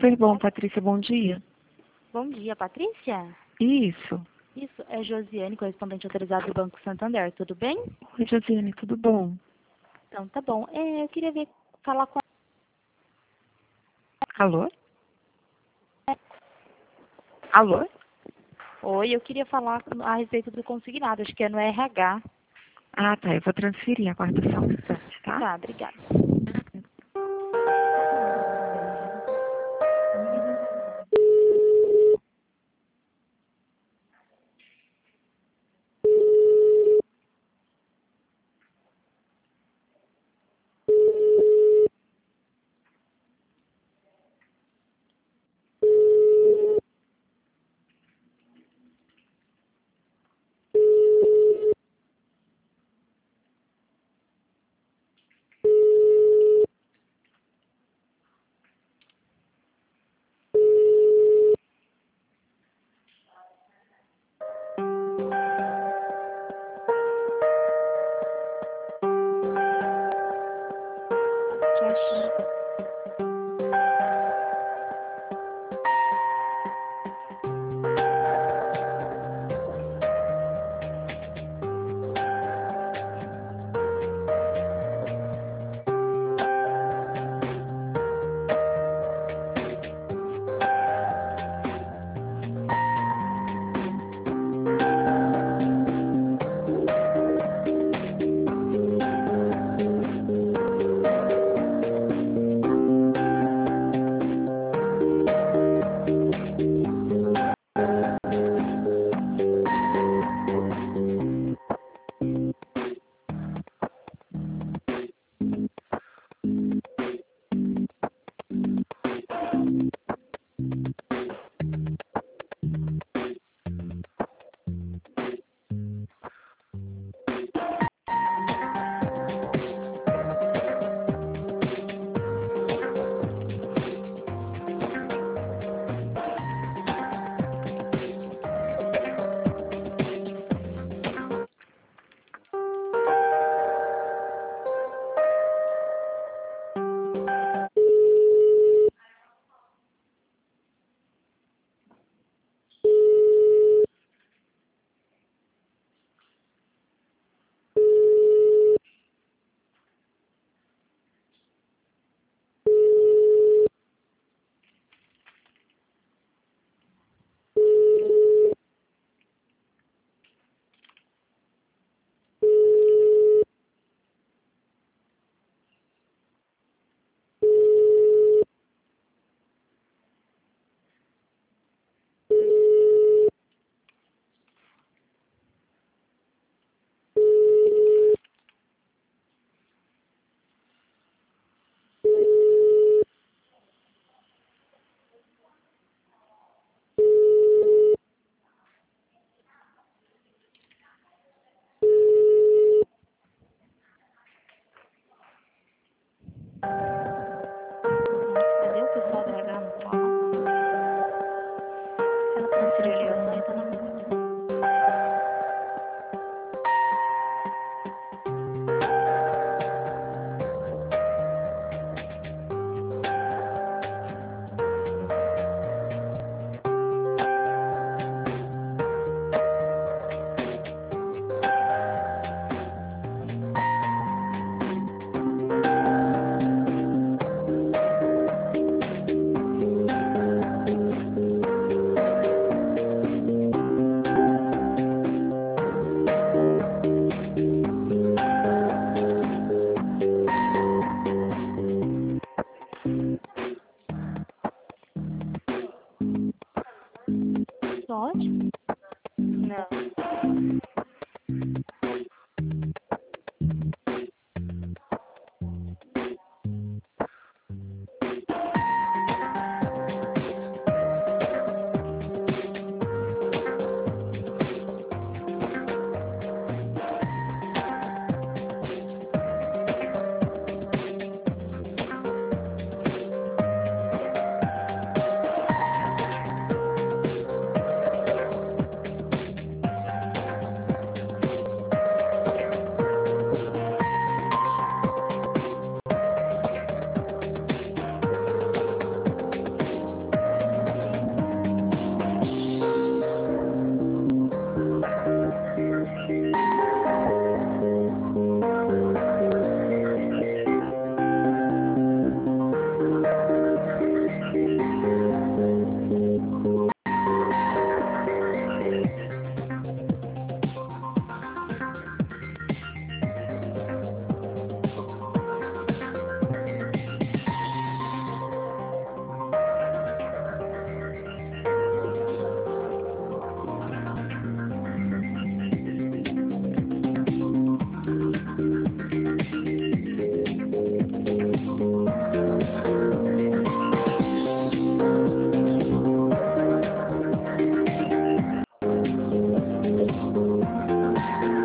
Super bom, Patrícia, bom dia. Bom dia, Patrícia. Isso. Isso, é Josiane, correspondente autorizado do Banco Santander, tudo bem? Oi, Josiane, tudo bom? Então, tá bom. Eu queria falar com Alô? Alô? Oi, eu queria falar a respeito do consignado, acho que é no RH. Ah, tá, eu vou transferir, aguarda só um instante, tá? Tá, obrigada. Cadê o pessoal do RH? Não fala. Ela transferiu a ligação e tá na minha. Pode? Não.